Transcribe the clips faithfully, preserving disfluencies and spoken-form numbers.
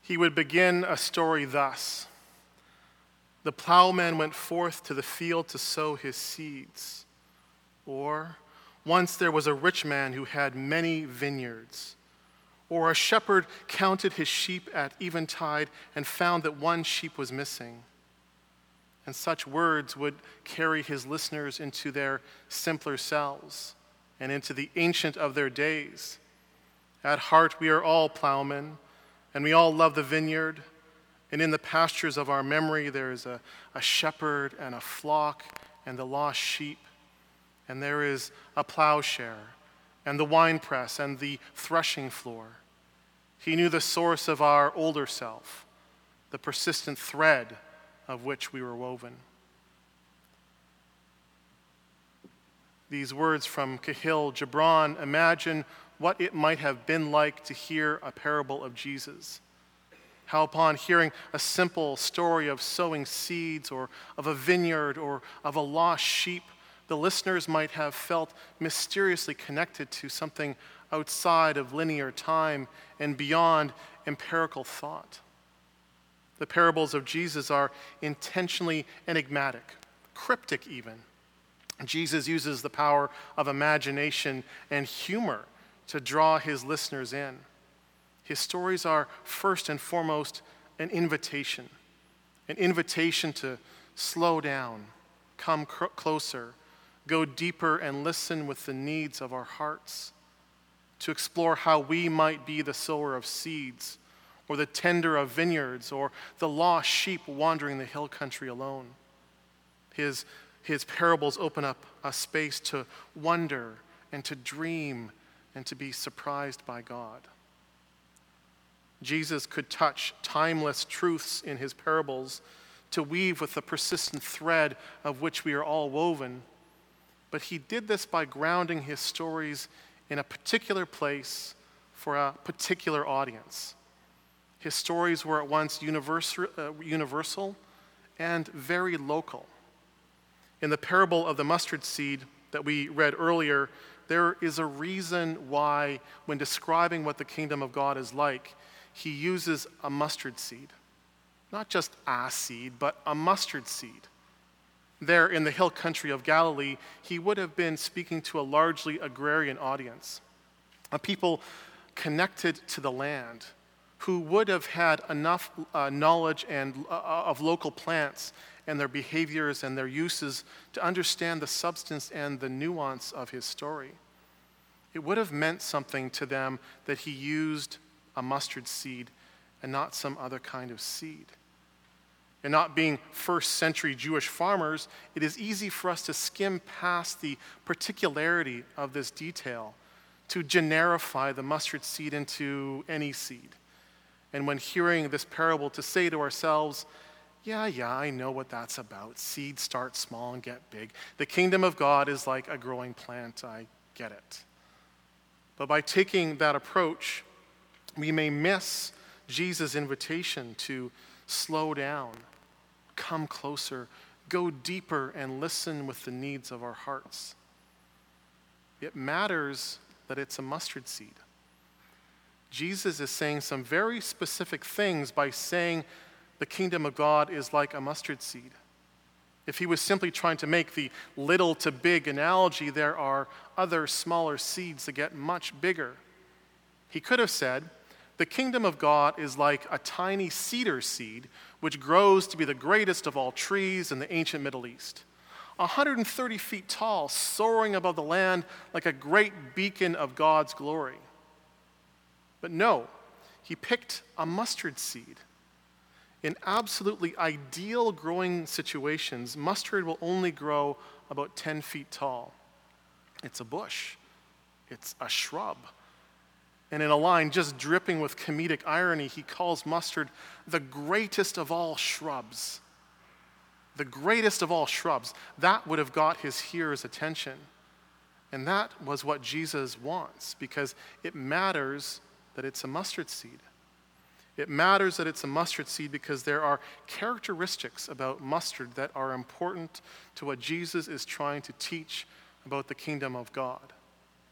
He would begin a story thus: the plowman went forth to the field to sow his seeds. Or, once there was a rich man who had many vineyards. Or, a shepherd counted his sheep at eventide and found that one sheep was missing. And such words would carry his listeners into their simpler selves and into the ancient of their days. At heart, we are all plowmen, and we all love the vineyard. And in the pastures of our memory, there is a, a shepherd and a flock and the lost sheep. And there is a plowshare and the winepress and the threshing floor. He knew the source of our older self, the persistent thread of which we were woven. These words from Kahlil Gibran imagine what it might have been like to hear a parable of Jesus. How upon hearing a simple story of sowing seeds or of a vineyard or of a lost sheep, the listeners might have felt mysteriously connected to something outside of linear time and beyond empirical thought. The parables of Jesus are intentionally enigmatic, cryptic even. Jesus uses the power of imagination and humor to draw his listeners in. His stories are first and foremost an invitation, an invitation to slow down, come cr- closer, go deeper and listen with the needs of our hearts, to explore how we might be the sower of seeds, or the tender of vineyards, or the lost sheep wandering the hill country alone. His, his parables open up a space to wonder and to dream and to be surprised by God. Jesus could touch timeless truths in his parables to weave with the persistent thread of which we are all woven, but he did this by grounding his stories in a particular place for a particular audience. His stories were at once universal, uh, universal and very local. In the parable of the mustard seed that we read earlier, there is a reason why, when describing what the kingdom of God is like, he uses a mustard seed. Not just a seed, but a mustard seed. There in the hill country of Galilee, he would have been speaking to a largely agrarian audience, a people connected to the land, who would have had enough uh, knowledge and uh, of local plants and their behaviors and their uses to understand the substance and the nuance of his story. It would have meant something to them that he used a mustard seed and not some other kind of seed. And not being first century Jewish farmers, it is easy for us to skim past the particularity of this detail, to generify the mustard seed into any seed. And when hearing this parable, to say to ourselves, yeah, yeah, I know what that's about. Seeds start small and get big. The kingdom of God is like a growing plant. I get it. But by taking that approach, we may miss Jesus' invitation to slow down, come closer, go deeper, and listen with the needs of our hearts. It matters that it's a mustard seed. Jesus is saying some very specific things by saying the kingdom of God is like a mustard seed. If he was simply trying to make the little to big analogy, there are other smaller seeds that get much bigger. He could have said, the kingdom of God is like a tiny cedar seed which grows to be the greatest of all trees in the ancient Middle East. one hundred thirty feet tall, soaring above the land like a great beacon of God's glory. But no, he picked a mustard seed. In absolutely ideal growing situations, mustard will only grow about ten feet tall. It's a bush. It's a shrub. And in a line just dripping with comedic irony, he calls mustard the greatest of all shrubs. The greatest of all shrubs. That would have got his hearers' attention. And that was what Jesus wants, because it matters that it's a mustard seed. It matters that it's a mustard seed because there are characteristics about mustard that are important to what Jesus is trying to teach about the kingdom of God.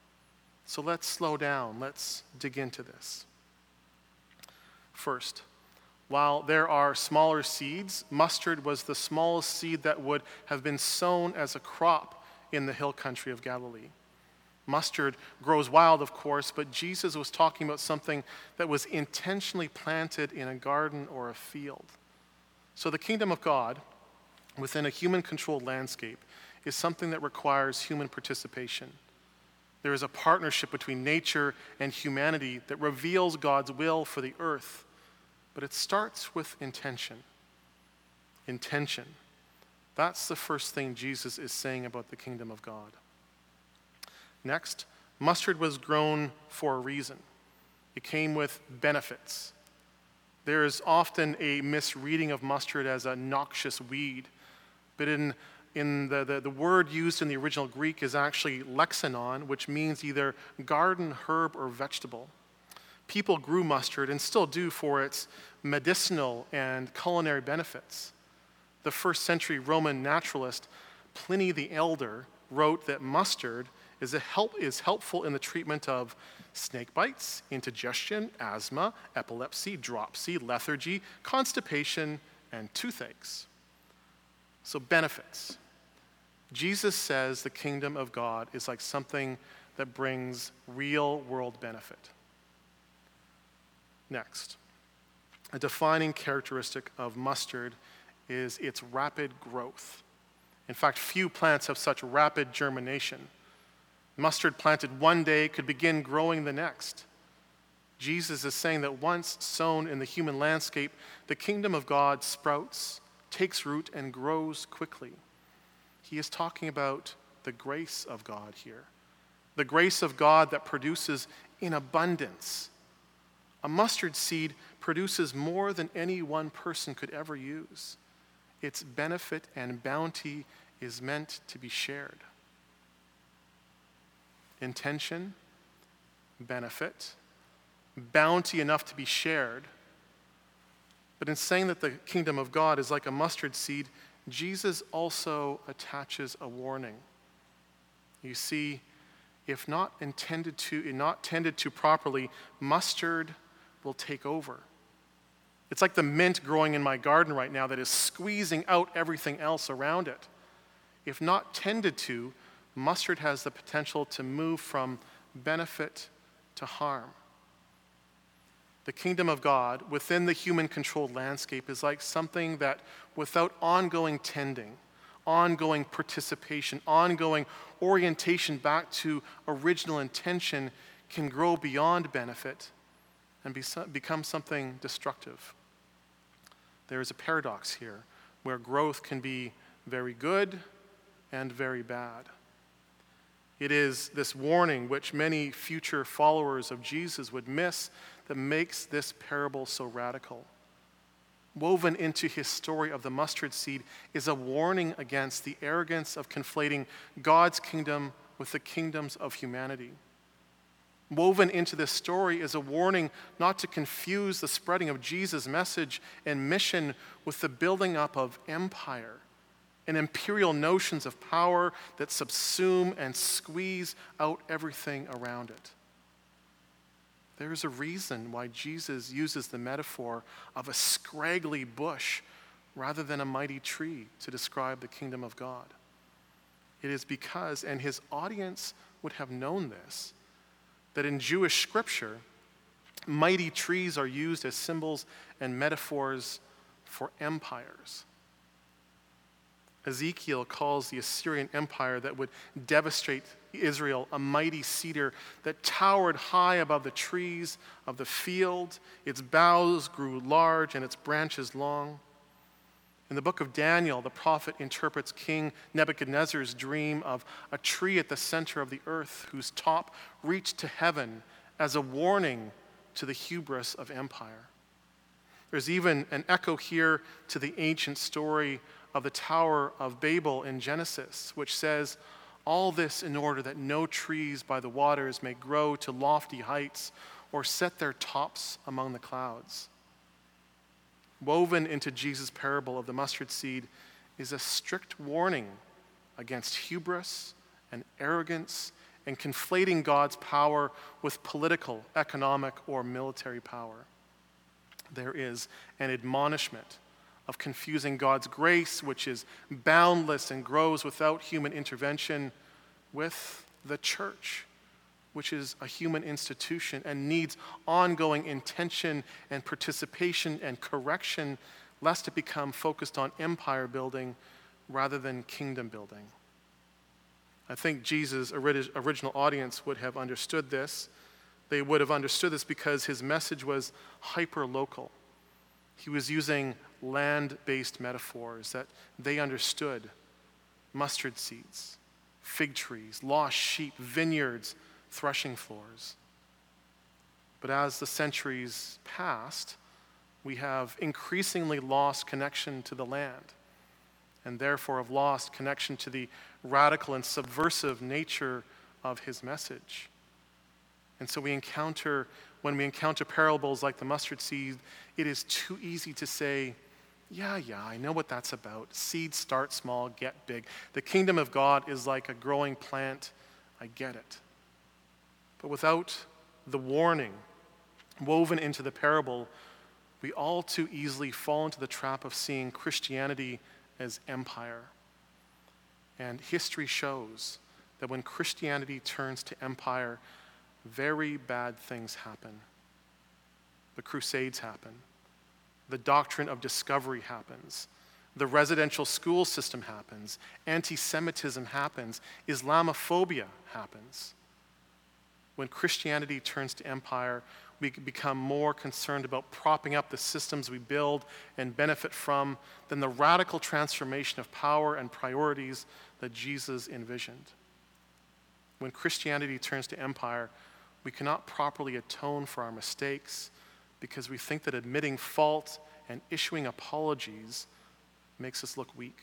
So let's slow down. Let's dig into this. First, While there are smaller seeds, mustard was the smallest seed that would have been sown as a crop in the hill country of Galilee. Mustard grows wild, of course, but Jesus was talking about something that was intentionally planted in a garden or a field. So the kingdom of God, within a human-controlled landscape, is something that requires human participation. There is a partnership between nature and humanity that reveals God's will for the earth, but it starts with intention. Intention. That's the first thing Jesus is saying about the kingdom of God. Next, mustard was grown for a reason. It came with benefits. There is often a misreading of mustard as a noxious weed, but in, in the, the, the word used in the original Greek is actually lexanon, which means either garden, herb, or vegetable. People grew mustard and still do for its medicinal and culinary benefits. The first century Roman naturalist Pliny the Elder wrote that mustard is, a help, is helpful in the treatment of snake bites, indigestion, asthma, epilepsy, dropsy, lethargy, constipation, and toothaches. So benefits. Jesus says the kingdom of God is like something that brings real world benefit. Next, a defining characteristic of mustard is its rapid growth. In fact, few plants have such rapid germination. Mustard planted one day could begin growing the next. Jesus is saying that once sown in the human landscape, the kingdom of God sprouts, takes root, and grows quickly. He is talking about the grace of God here. The grace of God that produces in abundance. A mustard seed produces more than any one person could ever use. Its benefit and bounty is meant to be shared. Intention, benefit, bounty enough to be shared. But in saying that the kingdom of God is like a mustard seed, Jesus also attaches a warning. You see, if not intended to, not tended to properly, mustard will take over. It's like the mint growing in my garden right now that is squeezing out everything else around it. If not tended to, mustard has the potential to move from benefit to harm. The kingdom of God within the human-controlled landscape is like something that without ongoing tending, ongoing participation, ongoing orientation back to original intention can grow beyond benefit and be, become something destructive. There is a paradox here where growth can be very good and very bad. It is this warning which many future followers of Jesus would miss that makes this parable so radical. Woven into his story of the mustard seed is a warning against the arrogance of conflating God's kingdom with the kingdoms of humanity. Woven into this story is a warning not to confuse the spreading of Jesus' message and mission with the building up of empire and imperial notions of power that subsume and squeeze out everything around it. There is a reason why Jesus uses the metaphor of a scraggly bush rather than a mighty tree to describe the kingdom of God. It is because, and his audience would have known this, that in Jewish scripture, mighty trees are used as symbols and metaphors for empires. Ezekiel calls the Assyrian Empire that would devastate Israel a mighty cedar that towered high above the trees of the field. Its boughs grew large and its branches long. In the book of Daniel, the prophet interprets King Nebuchadnezzar's dream of a tree at the center of the earth whose top reached to heaven as a warning to the hubris of empire. There's even an echo here to the ancient story of the Tower of Babel in Genesis, which says, all this in order that no trees by the waters may grow to lofty heights or set their tops among the clouds. Woven into Jesus' parable of the mustard seed is a strict warning against hubris and arrogance and conflating God's power with political, economic, or military power. there is an admonishment of confusing God's grace, which is boundless and grows without human intervention, with the church, which is a human institution and needs ongoing intention and participation and correction, lest it become focused on empire building rather than kingdom building. I think Jesus' original audience would have understood this. They would have understood this because his message was hyper-local. He was using land-based metaphors that they understood: mustard seeds, fig trees, lost sheep, vineyards, threshing floors. But as the centuries passed, we have increasingly lost connection to the land, and therefore have lost connection to the radical and subversive nature of his message. And so we encounter, when we encounter parables like the mustard seed, it is too easy to say, yeah, yeah, I know what that's about. Seeds start small, get big. The kingdom of God is like a growing plant. I get it. But without the warning woven into the parable, we all too easily fall into the trap of seeing Christianity as empire. And history shows that when Christianity turns to empire, very bad things happen. The Crusades happen. The doctrine of discovery happens. The residential school system happens. Anti-Semitism happens. Islamophobia happens. When Christianity turns to empire, we become more concerned about propping up the systems we build and benefit from than the radical transformation of power and priorities that Jesus envisioned. When Christianity turns to empire, we cannot properly atone for our mistakes because we think that admitting fault and issuing apologies makes us look weak.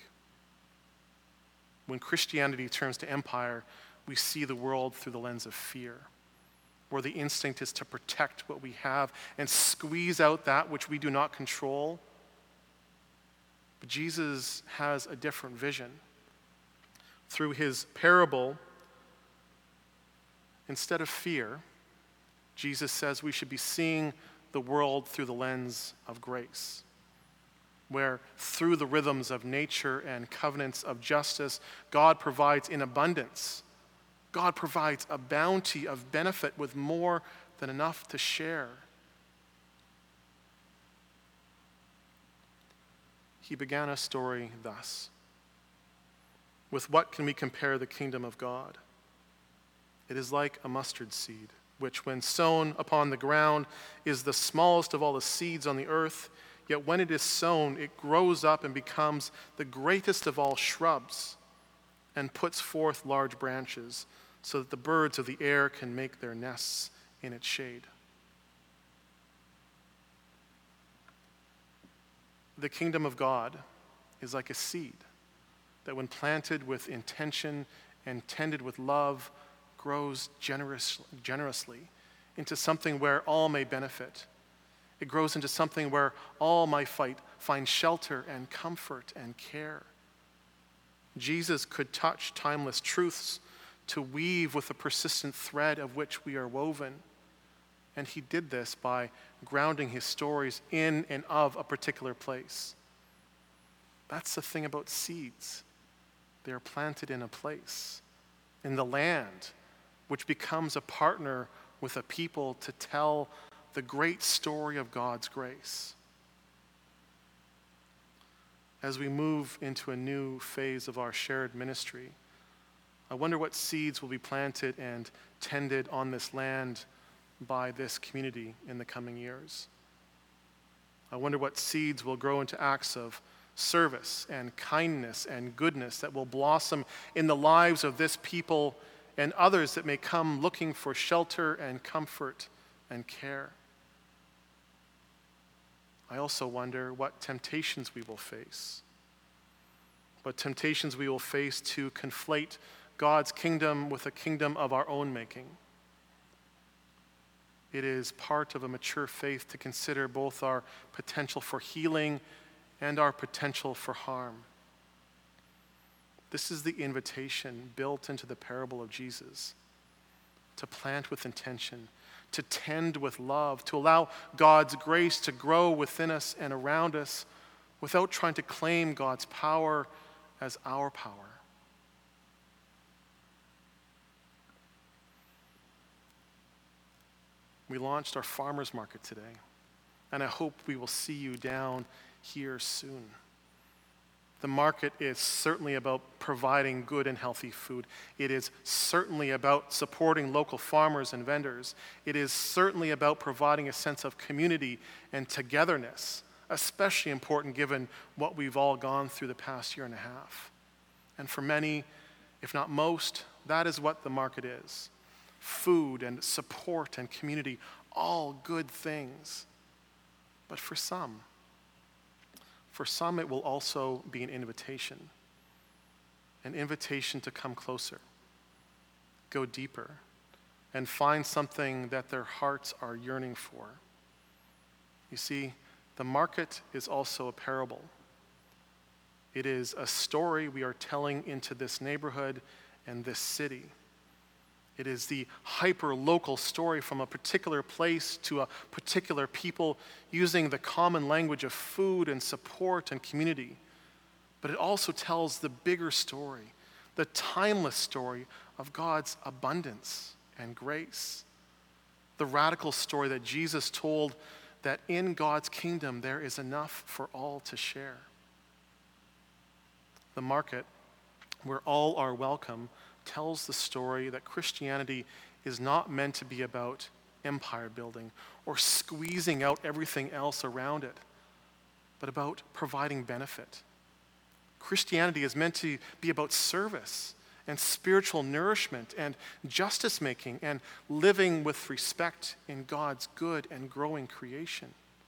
When Christianity turns to empire, we see the world through the lens of fear, where the instinct is to protect what we have and squeeze out that which we do not control. But Jesus has a different vision. Through his parable, instead of fear, Jesus says we should be seeing the world through the lens of grace, where through the rhythms of nature and covenants of justice, God provides in abundance. God provides a bounty of benefit with more than enough to share. He began a story thus: with what can we compare the kingdom of God? It is like a mustard seed, which when sown upon the ground is the smallest of all the seeds on the earth, yet when it is sown, it grows up and becomes the greatest of all shrubs and puts forth large branches, so that the birds of the air can make their nests in its shade. The kingdom of God is like a seed that when planted with intention and tended with love, grows generous, generously into something where all may benefit. It grows into something where all might fight, find shelter and comfort and care. Jesus could touch timeless truths to weave with the persistent thread of which we are woven. And he did this by grounding his stories in and of a particular place. That's the thing about seeds. They are planted in a place, in the land, which becomes a partner with a people to tell the great story of God's grace. As we move into a new phase of our shared ministry, I wonder what seeds will be planted and tended on this land by this community in the coming years. I wonder what seeds will grow into acts of service and kindness and goodness that will blossom in the lives of this people and others that may come looking for shelter and comfort and care. I also wonder what temptations we will face. What temptations we will face to conflate God's kingdom with a kingdom of our own making. It is part of a mature faith to consider both our potential for healing and our potential for harm. This is the invitation built into the parable of Jesus: to plant with intention, to tend with love, to allow God's grace to grow within us and around us without trying to claim God's power as our power. We launched our farmers market today, and I hope we will see you down here soon. The market is certainly about providing good and healthy food. It is certainly about supporting local farmers and vendors. It is certainly about providing a sense of community and togetherness, especially important given what we've all gone through the past year and a half. And for many, if not most, that is what the market is. Food and support and community, all good things. But for some, For some, it will also be an invitation, an invitation to come closer, go deeper, and find something that their hearts are yearning for. You see, the market is also a parable. It is a story we are telling into this neighborhood and this city. It is the hyper-local story from a particular place to a particular people using the common language of food and support and community. But it also tells the bigger story, the timeless story of God's abundance and grace. The radical story that Jesus told that in God's kingdom there is enough for all to share. The market, where all are welcome, tells the story that Christianity is not meant to be about empire building or squeezing out everything else around it, but about providing benefit. Christianity is meant to be about service and spiritual nourishment and justice making and living with respect in God's good and growing creation.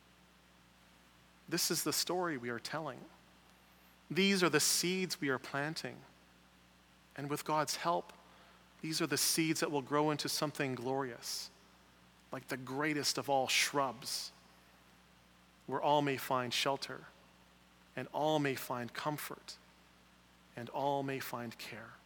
This is the story we are telling. These are the seeds we are planting. And with God's help, these are the seeds that will grow into something glorious, like the greatest of all shrubs, where all may find shelter, and all may find comfort, and all may find care.